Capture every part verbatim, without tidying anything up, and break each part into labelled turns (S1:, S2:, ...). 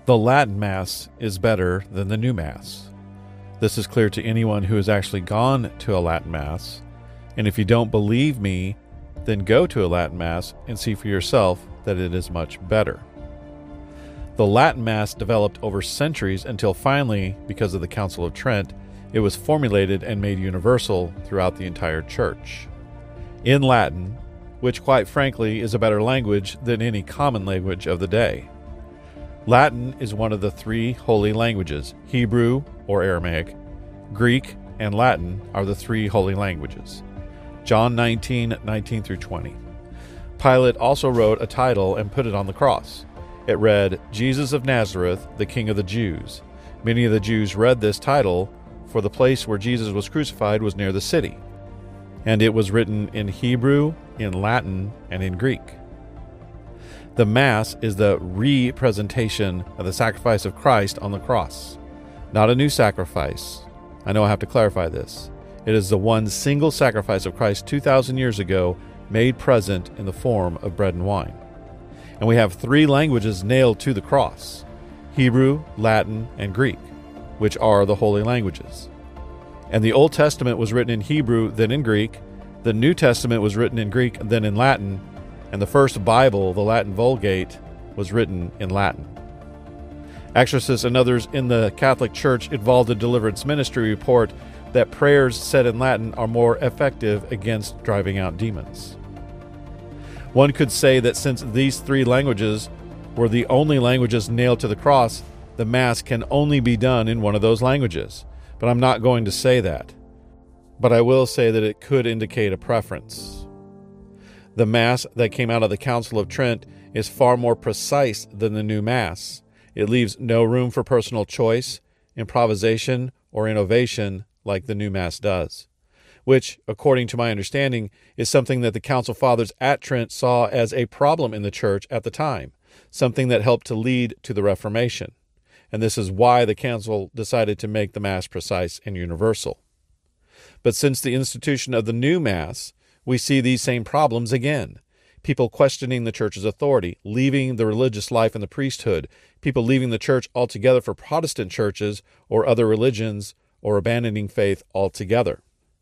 S1: The Latin Mass is better than the new Mass. This is clear to anyone who has actually gone to a Latin Mass, and if you don't believe me, then go to a Latin Mass and see for yourself that it is much better. The Latin Mass developed over centuries until finally, because of the Council of Trent, it was formulated and made universal throughout the entire Church. In Latin, which quite frankly is a better language than any common language of the day. Latin is one of the three holy languages. Hebrew, or Aramaic, Greek, and Latin are the three holy languages. John nineteen, nineteen through twenty. Pilate also wrote a title and put it on the cross. It read, Jesus of Nazareth, the King of the Jews. Many of the Jews read this title, for the place where Jesus was crucified was near the city. And it was written in Hebrew, in Latin, and in Greek. The Mass is the re-presentation of the sacrifice of Christ on the cross. Not a new sacrifice. I know I have to clarify this. It is the one single sacrifice of Christ two thousand years ago made present in the form of bread and wine. And we have three languages nailed to the cross: Hebrew, Latin, and Greek, which are the holy languages. And the Old Testament was written in Hebrew, then in Greek. The New Testament was written in Greek, then in Latin. And the first Bible, the Latin Vulgate, was written in Latin. Exorcists and others in the Catholic Church involved in deliverance ministry report that prayers said in Latin are more effective against driving out demons. One could say that since these three languages were the only languages nailed to the cross, the Mass can only be done in one of those languages. But I'm not going to say that. But I will say that it could indicate a preference. The Mass that came out of the Council of Trent is far more precise than the new Mass. It leaves no room for personal choice, improvisation, or innovation like the new Mass does, which, according to my understanding, is something that the Council Fathers at Trent saw as a problem in the Church at the time, something that helped to lead to the Reformation. And this is why the Council decided to make the Mass precise and universal. But since the institution of the new Mass, we see these same problems again. People questioning the Church's authority, leaving the religious life and the priesthood, people leaving the Church altogether for Protestant churches or other religions, or abandoning faith altogether.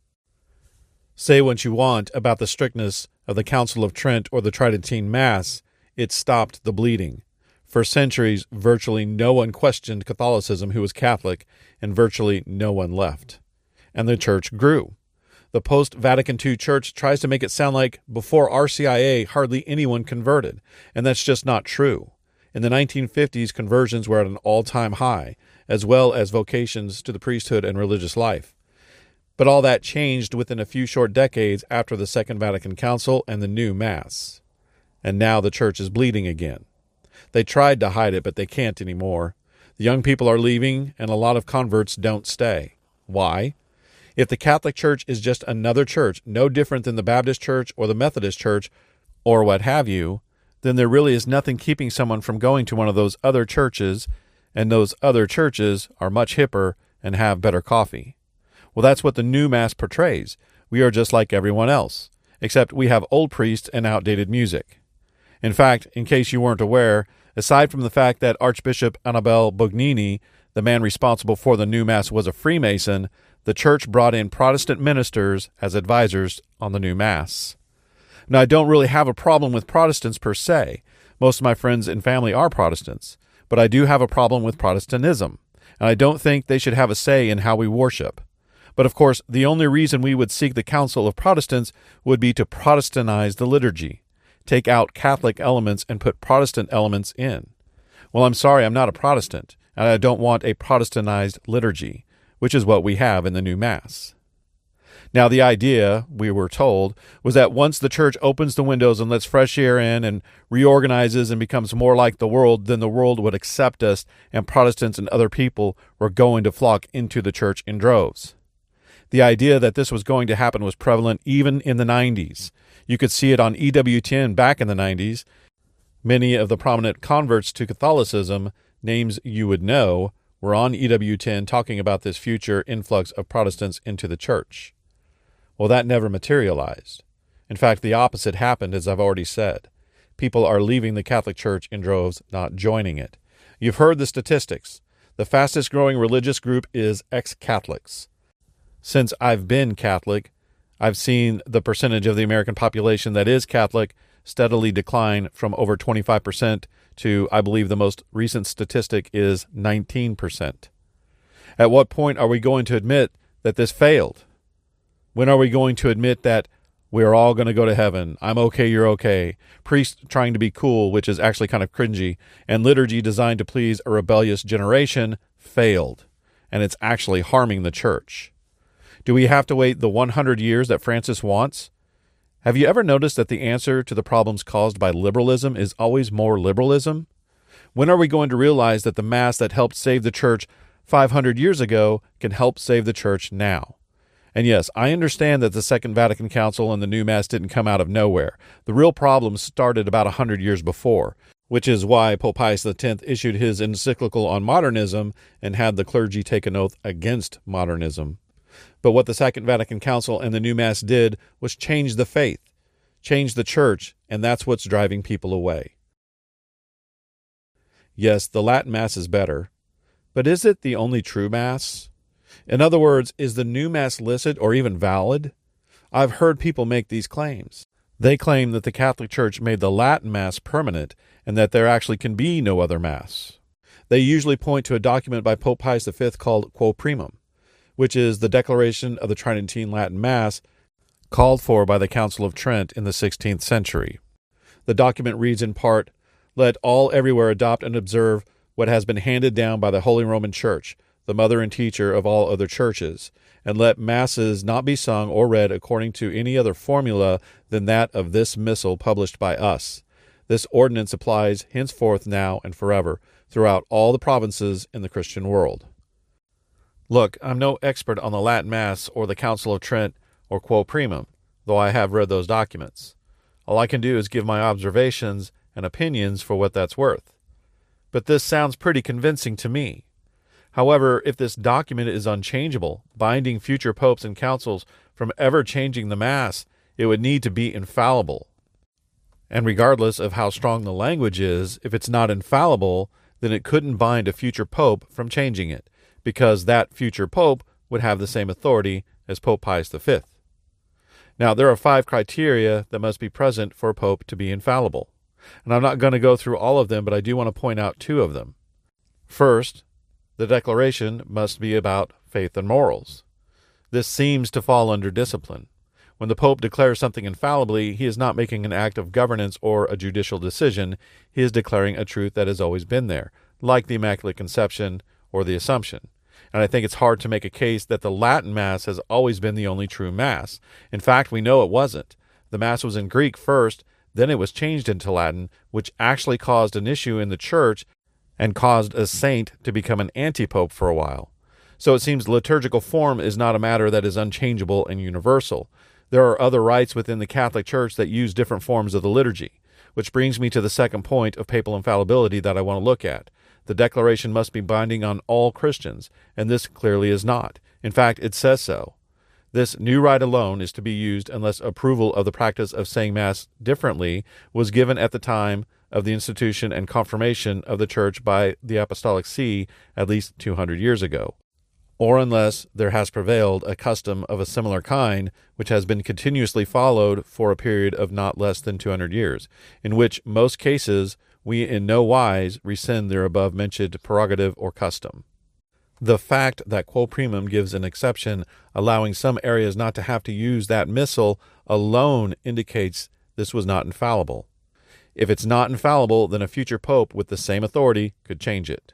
S1: Say what you want about the strictness of the Council of Trent or the Tridentine Mass, it stopped the bleeding. For centuries, virtually no one questioned Catholicism who was Catholic, and virtually no one left. And the Church grew. The post-Vatican two Church tries to make it sound like before R C I A, hardly anyone converted, and that's just not true. In the nineteen fifties, conversions were at an all-time high, as well as vocations to the priesthood and religious life. But all that changed within a few short decades after the Second Vatican Council and the new Mass. And now the Church is bleeding again. They tried to hide it, but they can't anymore. The young people are leaving, and a lot of converts don't stay. Why? If the Catholic Church is just another church, no different than the Baptist Church or the Methodist Church, or what have you, then there really is nothing keeping someone from going to one of those other churches, and those other churches are much hipper and have better coffee. Well, that's what the new Mass portrays. We are just like everyone else, except we have old priests and outdated music. In fact, in case you weren't aware, aside from the fact that Archbishop Annibale Bugnini, the man responsible for the new Mass, was a Freemason, the Church brought in Protestant ministers as advisors on the new Mass. Now, I don't really have a problem with Protestants per se. Most of my friends and family are Protestants. But I do have a problem with Protestantism, and I don't think they should have a say in how we worship. But of course, the only reason we would seek the counsel of Protestants would be to Protestantize the liturgy, take out Catholic elements and put Protestant elements in. Well, I'm sorry, I'm not a Protestant, and I don't want a Protestantized liturgy, which is what we have in the new Mass. Now, the idea, we were told, was that once the Church opens the windows and lets fresh air in and reorganizes and becomes more like the world, then the world would accept us, and Protestants and other people were going to flock into the Church in droves. The idea that this was going to happen was prevalent even in the nineties. You could see it on E W T N back in the nineties. Many of the prominent converts to Catholicism, names you would know, were on E W T N talking about this future influx of Protestants into the Church. Well, that never materialized. In fact, the opposite happened, as I've already said. People are leaving the Catholic Church in droves, not joining it. You've heard the statistics. The fastest growing religious group is ex-Catholics. Since I've been Catholic, I've seen the percentage of the American population that is Catholic steadily decline from over twenty-five percent to, I believe the most recent statistic is nineteen percent. At what point are we going to admit that this failed? When are we going to admit that we're all going to go to heaven? I'm okay, you're okay. Priest trying to be cool, which is actually kind of cringy, and liturgy designed to please a rebellious generation failed, and it's actually harming the church. Do we have to wait the one hundred years that Francis wants? Have you ever noticed that the answer to the problems caused by liberalism is always more liberalism? When are we going to realize that the Mass that helped save the church five hundred years ago can help save the church now? And yes, I understand that the Second Vatican Council and the new Mass didn't come out of nowhere. The real problem started about one hundred years before, which is why Pope Pius X issued his encyclical on modernism and had the clergy take an oath against modernism. But what the Second Vatican Council and the new Mass did was change the faith, change the church, and that's what's driving people away. Yes, the Latin Mass is better, but is it the only true Mass? In other words, is the new Mass licit or even valid? I've heard people make these claims. They claim that the Catholic Church made the Latin Mass permanent and that there actually can be no other Mass. They usually point to a document by Pope Pius the Fifth called Quo Primum, which is the declaration of the Tridentine Latin Mass called for by the Council of Trent in the sixteenth century. The document reads in part, "Let all everywhere adopt and observe what has been handed down by the Holy Roman Church, the mother and teacher of all other churches, and let masses not be sung or read according to any other formula than that of this missal published by us. This ordinance applies henceforth now and forever throughout all the provinces in the Christian world." Look, I'm no expert on the Latin Mass or the Council of Trent or Quo Primum, though I have read those documents. All I can do is give my observations and opinions for what that's worth. But this sounds pretty convincing to me. However, if this document is unchangeable, binding future popes and councils from ever changing the Mass, it would need to be infallible. And regardless of how strong the language is, if it's not infallible, then it couldn't bind a future pope from changing it, because that future pope would have the same authority as Pope Pius the Fifth. Now, there are five criteria that must be present for a pope to be infallible. And I'm not going to go through all of them, but I do want to point out two of them. First, the declaration must be about faith and morals. This seems to fall under discipline. When the Pope declares something infallibly, he is not making an act of governance or a judicial decision. He is declaring a truth that has always been there, like the Immaculate Conception or the Assumption. And I think it's hard to make a case that the Latin Mass has always been the only true Mass. In fact, we know it wasn't. The Mass was in Greek first, then it was changed into Latin, which actually caused an issue in the Church and caused a saint to become an anti-pope for a while. So it seems liturgical form is not a matter that is unchangeable and universal. There are other rites within the Catholic Church that use different forms of the liturgy, which brings me to the second point of papal infallibility that I want to look at. The declaration must be binding on all Christians, and this clearly is not. In fact, it says so. This new rite alone is to be used unless approval of the practice of saying Mass differently was given at the time of the institution and confirmation of the Church by the Apostolic See at least two hundred years ago, or unless there has prevailed a custom of a similar kind which has been continuously followed for a period of not less than two hundred years, in which most cases we in no wise rescind their above-mentioned prerogative or custom. The fact that Quo Primum gives an exception, allowing some areas not to have to use that missal, alone indicates this was not infallible. If it's not infallible, then a future pope with the same authority could change it.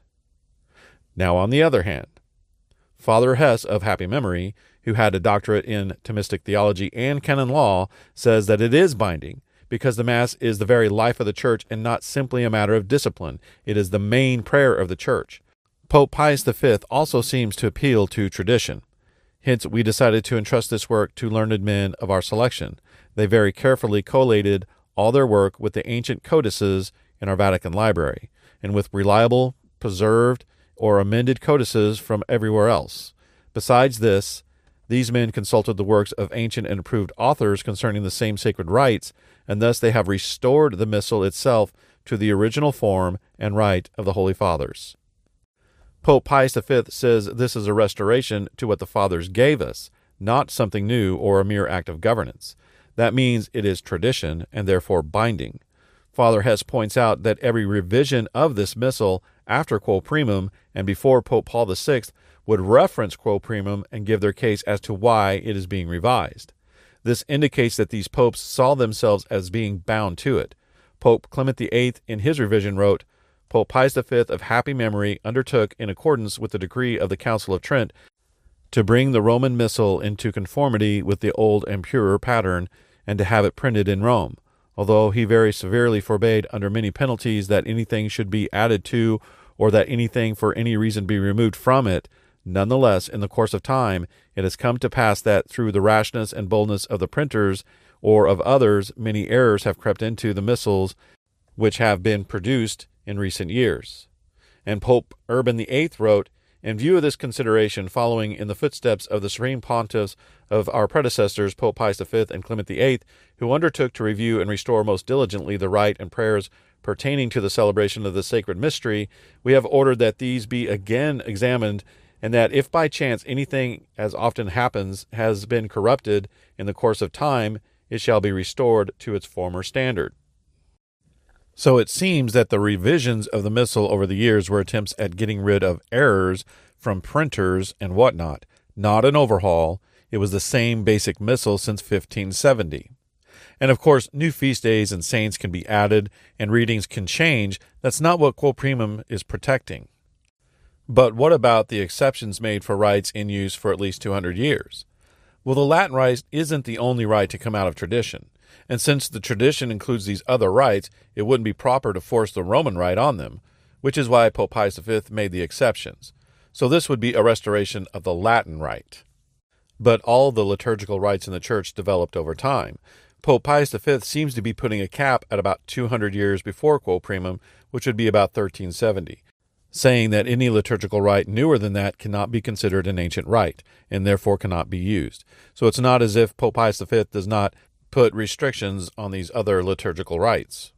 S1: Now, on the other hand, Father Hess of happy memory, who had a doctorate in Thomistic theology and canon law, says that it is binding, because the Mass is the very life of the Church and not simply a matter of discipline. It is the main prayer of the Church. Pope Pius the Fifth also seems to appeal to tradition. Hence, we decided to entrust this work to learned men of our selection. They very carefully collated all their work with the ancient codices in our Vatican Library, and with reliable, preserved, or amended codices from everywhere else. Besides this, these men consulted the works of ancient and approved authors concerning the same sacred rites, and thus they have restored the Missal itself to the original form and rite of the Holy Fathers. Pope Pius the Fifth says this is a restoration to what the Fathers gave us, not something new or a mere act of governance. That means it is tradition and therefore binding. Father Hess points out that every revision of this missal after Quo Primum and before Pope Paul the Sixth would reference Quo Primum and give their case as to why it is being revised. This indicates that these popes saw themselves as being bound to it. Pope Clement the Eighth, in his revision, wrote, Pope Pius the Fifth of happy memory undertook, in accordance with the decree of the Council of Trent, to bring the Roman Missal into conformity with the old and purer pattern, and to have it printed in Rome. Although he very severely forbade, under many penalties, that anything should be added to, or that anything for any reason be removed from it, nonetheless, in the course of time, it has come to pass that, through the rashness and boldness of the printers, or of others, many errors have crept into the missals which have been produced in recent years. And Pope Urban the Eighth wrote, in view of this consideration, following in the footsteps of the Supreme Pontiffs of our predecessors, Pope Pius the Fifth and Clement the Eighth, who undertook to review and restore most diligently the rite and prayers pertaining to the celebration of the sacred mystery, we have ordered that these be again examined, and that if by chance anything, as often happens, has been corrupted in the course of time, it shall be restored to its former standard. So it seems that the revisions of the Missal over the years were attempts at getting rid of errors from printers and whatnot, not an overhaul. It was the same basic Missal since fifteen seventy. And of course, new feast days and saints can be added, and readings can change. That's not what Quo Primum is protecting. But what about the exceptions made for rites in use for at least two hundred years? Well, the Latin rite isn't the only rite to come out of tradition. And since the tradition includes these other rites, it wouldn't be proper to force the Roman rite on them, which is why Pope Pius the Fifth made the exceptions. So this would be a restoration of the Latin rite. But all the liturgical rites in the Church developed over time. Pope Pius the Fifth seems to be putting a cap at about two hundred years before Quo Primum, which would be about thirteen seventy, saying that any liturgical rite newer than that cannot be considered an ancient rite, and therefore cannot be used. So it's not as if Pope Pius the Fifth does not put restrictions on these other liturgical rites.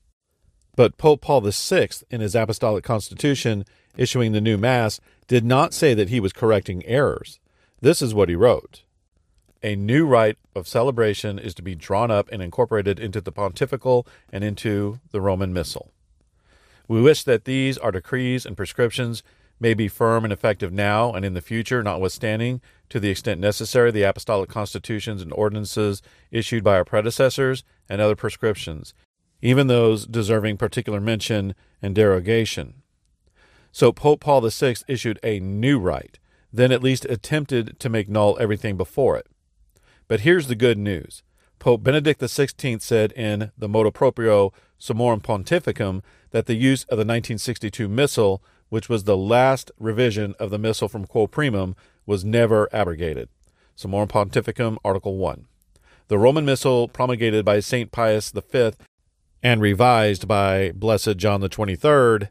S1: But Pope Paul the Sixth, in his Apostolic Constitution issuing the new Mass, did not say that he was correcting errors. This is what he wrote. A new rite of celebration is to be drawn up and incorporated into the pontifical and into the Roman Missal. We wish that these, our decrees and prescriptions, may be firm and effective now and in the future, notwithstanding, to the extent necessary, the apostolic constitutions and ordinances issued by our predecessors and other prescriptions, even those deserving particular mention and derogation. So Pope Paul the Sixth issued a new rite, then at least attempted to make null everything before it. But here's the good news. Pope Benedict the Sixteenth said in the Motu Proprio Summorum Pontificum that the use of the nineteen sixty-two Missal, which was the last revision of the Missal from Quo Primum, was never abrogated. Summorum Pontificum, Article one. The Roman Missal, promulgated by Saint Pius the Fifth and revised by Blessed John the Twenty-third,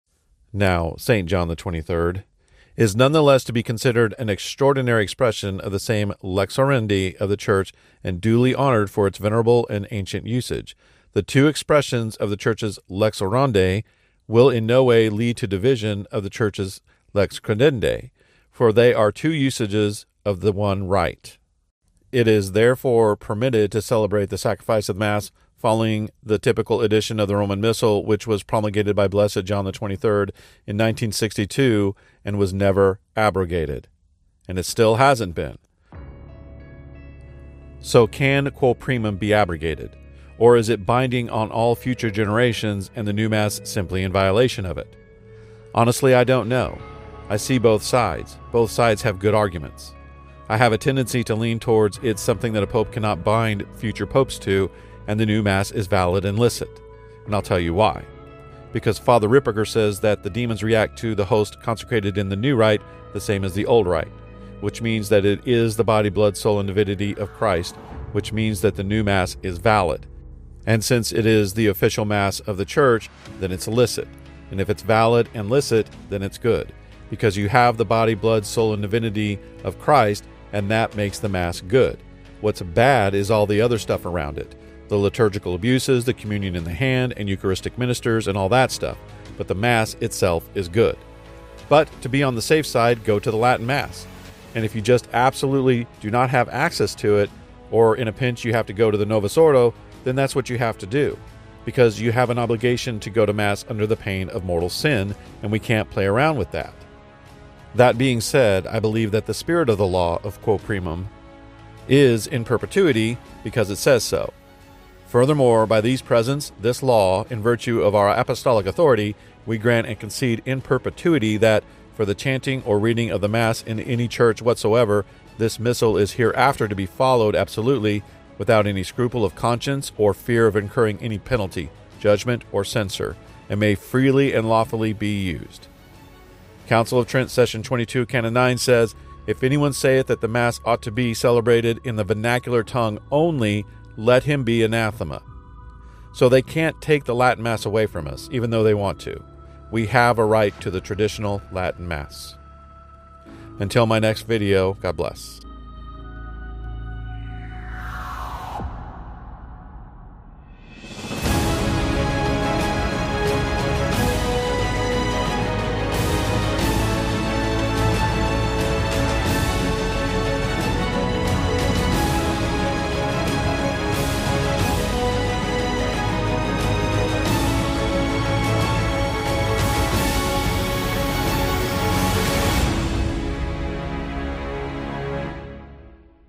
S1: now Saint John the Twenty-third, is nonetheless to be considered an extraordinary expression of the same lex orandi of the Church and duly honored for its venerable and ancient usage. The two expressions of the Church's lex orandi will in no way lead to division of the Church's lex credendi, for they are two usages of the one rite. It is therefore permitted to celebrate the sacrifice of the Mass following the typical edition of the Roman Missal, which was promulgated by Blessed John the Twenty-third in nineteen sixty-two and was never abrogated. And it still hasn't been. So can Quo Primum be abrogated? Or is it binding on all future generations and the new Mass simply in violation of it? Honestly, I don't know. I see both sides. Both sides have good arguments. I have a tendency to lean towards it's something that a pope cannot bind future popes to, and the new Mass is valid and licit. And I'll tell you why. Because Father Ripperger says that the demons react to the host consecrated in the new rite the same as the old rite, which means that it is the body, blood, soul, and divinity of Christ, which means that the new Mass is valid. And since it is the official Mass of the Church, then it's licit. And if it's valid and licit, then it's good. Because you have the body, blood, soul, and divinity of Christ, and that makes the Mass good. What's bad is all the other stuff around it. the liturgical abuses, the communion in the hand, and Eucharistic ministers, and all that stuff. But the Mass itself is good. But to be on the safe side, go to the Latin Mass. And if you just absolutely do not have access to it, or in a pinch you have to go to the Novus Ordo, then that's what you have to do. Because you have an obligation to go to Mass under the pain of mortal sin, and we can't play around with that. That being said, I believe that the spirit of the law of Quo Primum is in perpetuity because it says so. Furthermore, by these presents, this law, in virtue of our apostolic authority, we grant and concede in perpetuity that, for the chanting or reading of the Mass in any church whatsoever, this missal is hereafter to be followed absolutely, without any scruple of conscience or fear of incurring any penalty, judgment, or censure, and may freely and lawfully be used. Council of Trent, Session twenty-two, Canon nine says, "If anyone saith that the Mass ought to be celebrated in the vernacular tongue only, let him be anathema." So they can't take the Latin Mass away from us, even though they want to. We have a right to the traditional Latin Mass. Until my next video, God bless.